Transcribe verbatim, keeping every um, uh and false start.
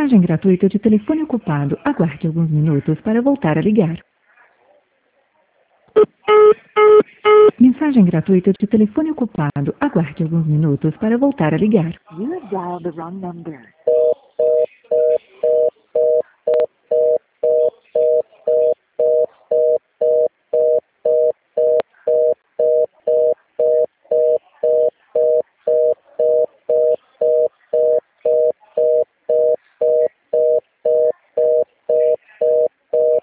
Mensagem gratuita de telefone ocupado. Aguarde alguns minutos para voltar a ligar. Mensagem gratuita de telefone ocupado. Aguarde alguns minutos para voltar a ligar. You have dialed the wrong number.